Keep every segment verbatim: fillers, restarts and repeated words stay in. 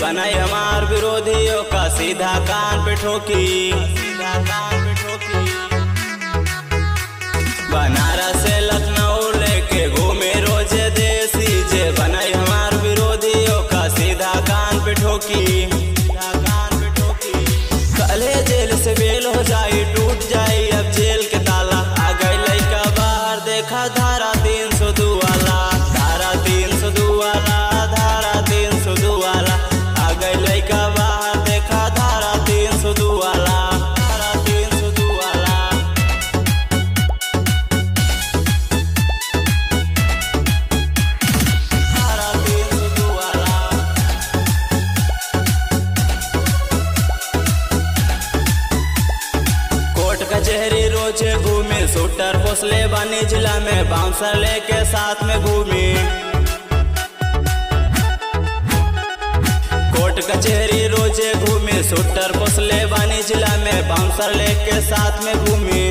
बनाई हमार विरोधियों का सीधा कान पे ठोकी, सीधा कान पे ठोकी। बनारस से लखनऊ लेके घूमे रोजे देसी, जे बनाई हमार विरोधियों का सीधा कान पे ठोकी, सीधा कान पे ठोकी। कले जेल से बेल हो जाई, टूट जाई अब जेल के ताला। आ गई लइका बाहर देखा धारा तीन सौ दो वाला, धारा तीन सौ दो वाला, धारा तीन सौ दो वाला। आ गई लइका बाहर देखा धारा तीन सौ दो वाला, धारा तीन सौ दो वाला। धारा तीन सौ दो वाला। कोर्ट कचहरी रोजे घूमे, शूटर पोसले बानी जिला में, बाउंसर लेके साथ में घूमी। कोर्ट कचहरी रोजे घूमे, शूटर पोसले बानी जिला में, बाउंसर लेके साथ में घूमी।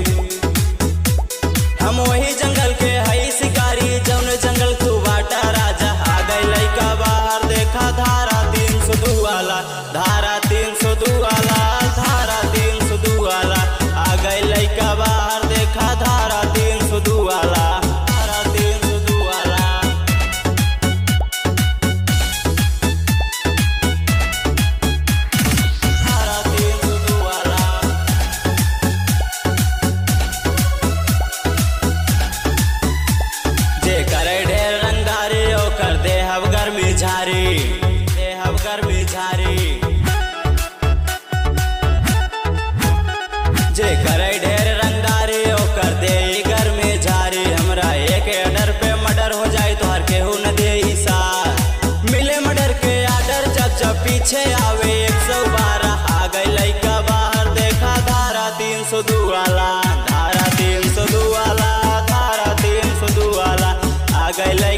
हम वही जंगल के हई शिकारी, जौन जंगल तू बाटा राजा। आ गई लइका बाहर देखा धारा तीन सौ दो वाला, धारा तीन सौ दो वाला, धारा तीन सौ दो वाला। आ गई लइका बाहर देखा धारा तीन सौ दो वाला, धारा तीन सौ दो वाला। धारा तीन सौ दो वाला। जे करे ढेर रंगारी ओकर देहब गर्मी झारी, देहब गर्मी झारी। जे करे ढेर रंगारी ओकर दे गर्मी झारी। हमरा एक ऑर्डर पे मर्डर हो जाए तो हर केहू न दे साथ, मिले मर्डर के ऑर्डर जब जब पीछे आवे एक सौ बारह। आ गई लइका बाहर देखा धारा तीन सौ दो वाला, धारा तीन सौ दो वाला, धारा तीन सौ दो वाला। आ गई